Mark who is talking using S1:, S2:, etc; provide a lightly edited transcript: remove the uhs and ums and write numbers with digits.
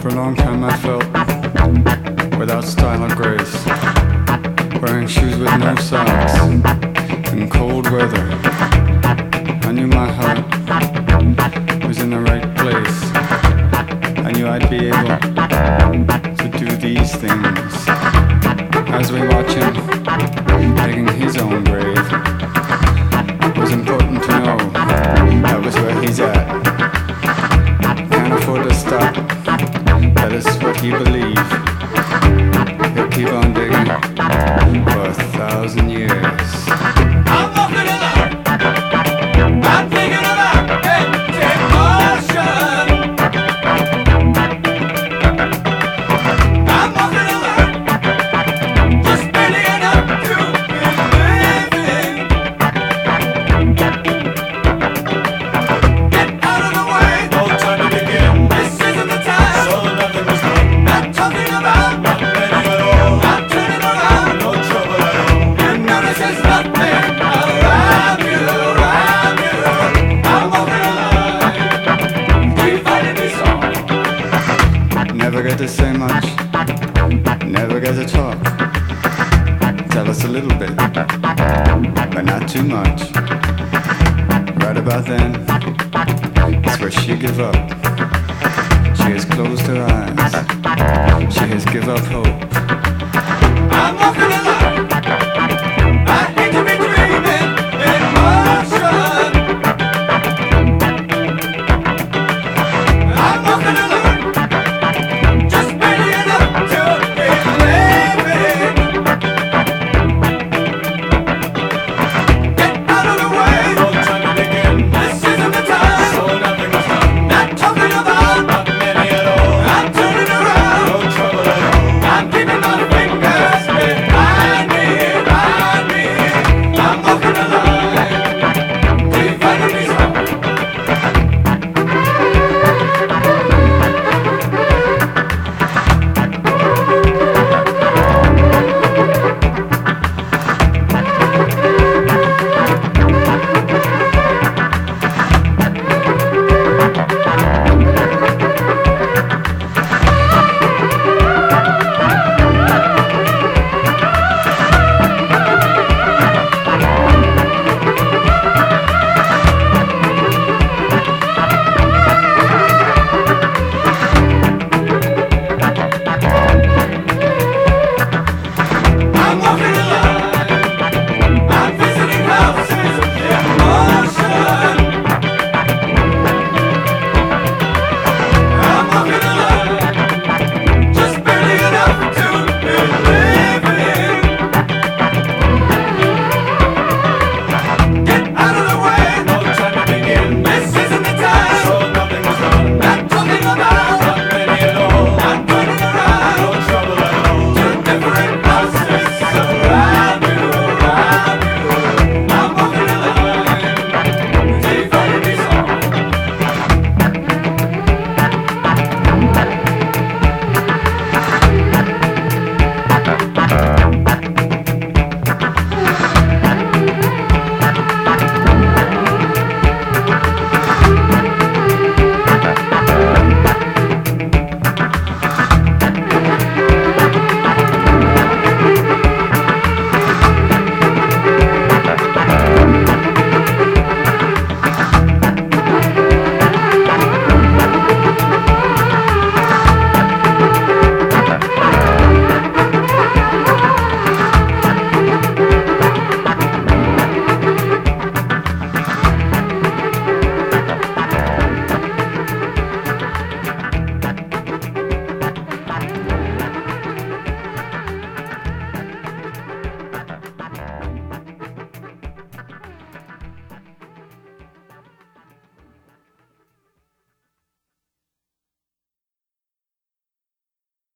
S1: For a long time I felt without style or grace, wearing shoes with no socks in cold weather. I knew my heart was in the right place. I knew I'd be able to do these things. As we watch him digging his own grave, it was important to know that was where he's at. Can't afford to stop. That is what he believed. He'll keep on digging for 1,000 years.
S2: I'm walking along. I'm thinking about emotion. I'm walking along. Just barely enough to be living. Get out of the way. No time to begin. This isn't the time. So nothing was done. Not talking about nothing at all. Not turning around. No trouble at all. You notice there's nothing around you, around you. I'm walking along. Keep fighting me song.
S1: Never get to say much, never get to talk. Tell us a little bit, but not too much. Right about then, it's where she give up. She has closed her eyes. She has give up hope.
S2: I'm walking along.